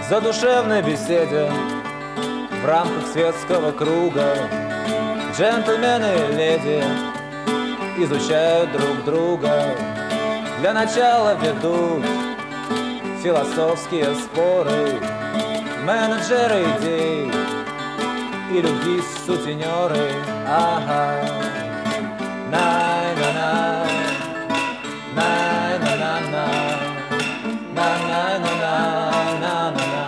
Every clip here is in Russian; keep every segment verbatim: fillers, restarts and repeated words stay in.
задушевной беседе в рамках светского круга джентльмены и леди изучают друг друга. Для начала ведут философские споры менеджеры идей и любви сутенеры. Ага. Най-на-на, най-на-на-на, на-на-на-на-на-на-на.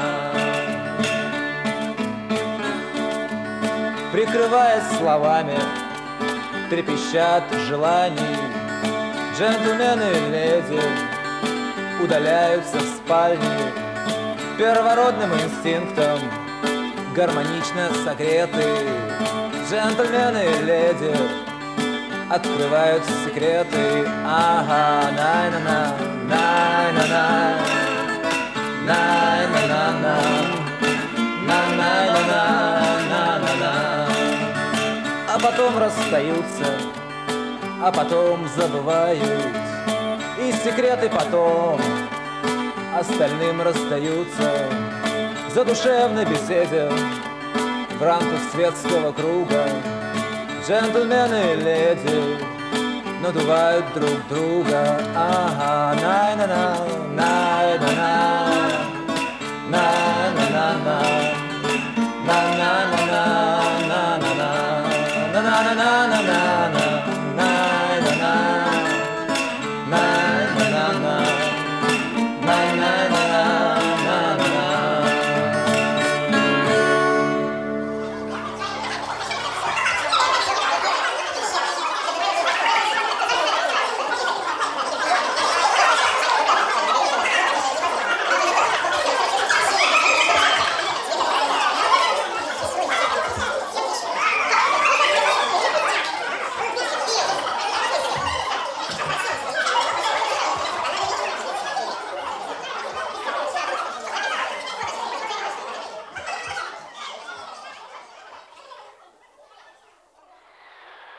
Прикрываясь словами, трепещат желаний, джентльмены и леди удаляются в спальни первородным инстинктом, гармонично согреты. Джентльмены и леди открывают секреты. Ага, най-на-на, най-на-на, най-на-на-на, на-на-на-на-на-на. А потом расстаются, а потом забывают, и секреты потом остальным расстаются в задушевной беседе в рамках светского круга. Джентльмены и леди надувают друг друга. Ага, най-на-на, най-на-на, най-на-на-на.